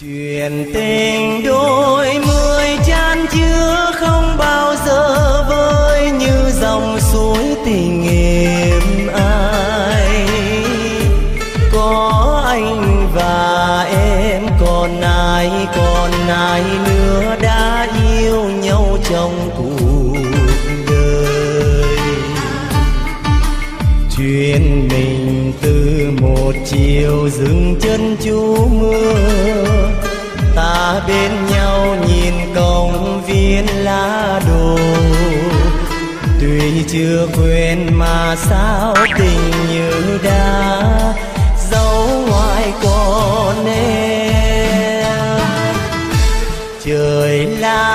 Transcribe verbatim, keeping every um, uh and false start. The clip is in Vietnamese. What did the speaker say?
Chuyện tình đôi mươi chan chứa không bao giờ vơi như dòng suối tình êm ái. Có anh và em còn ai, còn ai nữa đã yêu nhau trong cuộc đời. Chuyện mình từ một chiều dừng chân trú mưa, ta bên nhau nhìn công viên lá đồ. Tuy chưa quên mà sao tình như đã dấu ngoài con em. Trời là